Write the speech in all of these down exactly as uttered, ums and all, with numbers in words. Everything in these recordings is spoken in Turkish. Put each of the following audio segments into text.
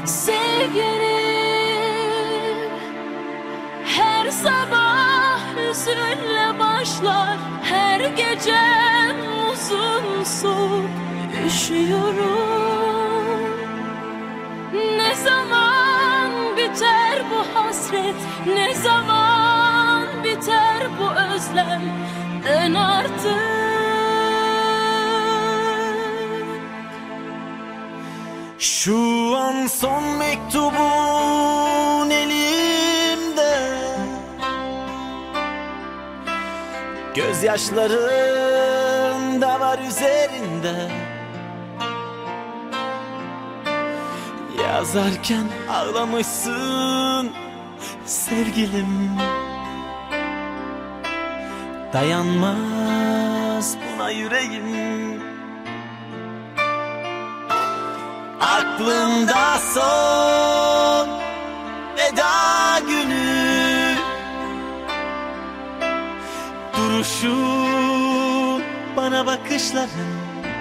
Sevgilim her sabah hüzünle başlar, her gecem uzun soğuk üşüyorum. Ne zaman biter bu hasret, ne zaman biter bu özlem, dön artık. Şu an son mektubun elimde, gözyaşların da var üzerinde. Yazarken ağlamışsın sevgilim, dayanmaz buna yüreğim. Aklımda son veda günü, duruşun, bana bakışların,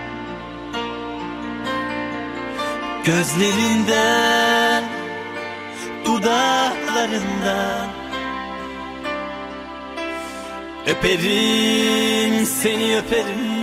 gözlerinden, dudaklarından. Öperim seni, öperim.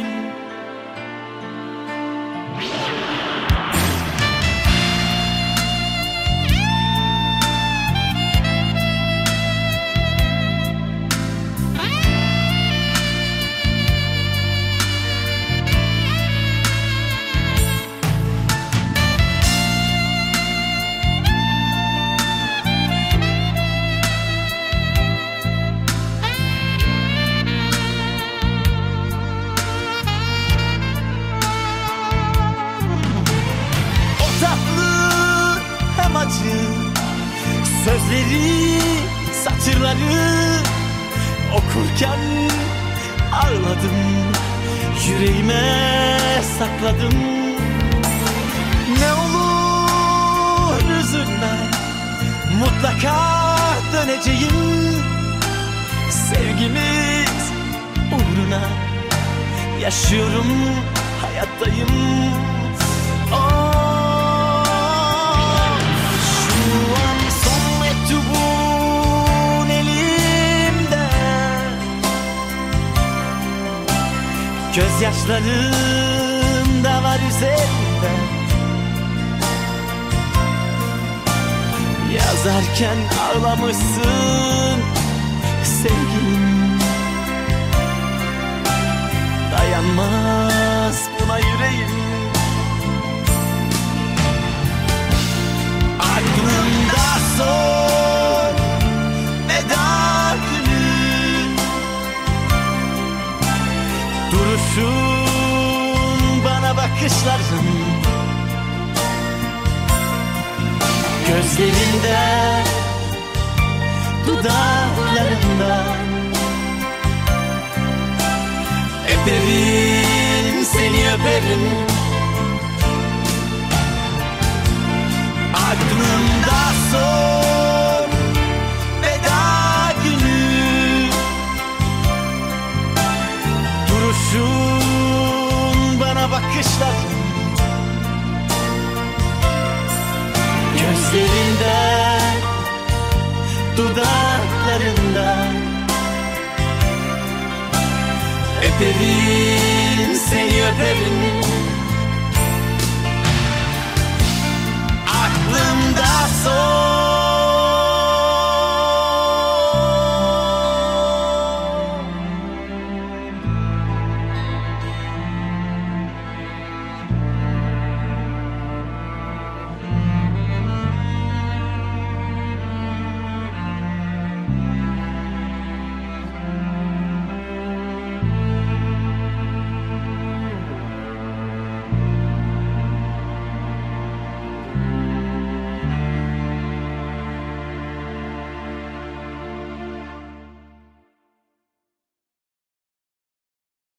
Sözleri, satırları okurken ağladım, yüreğime sakladım. Ne olur üzülme, mutlaka döneceğim. Sevgimiz uğruna yaşıyorum, hayattayım. Oh. Mektubun elimde, gözyaşların da var üzerinde. Yazarken ağlamışsın sevgilim, dayanmaz buna yüreğim. Aklımda son veda günü, duruşun, bana bakışların, gözlerinden, dudaklarından. Öperim seni, öperim. Aklımda son veda günü, duruşun, bana bakışların, gözlerinden, dudaklarından. Öperim seni, öperim. Aklımda son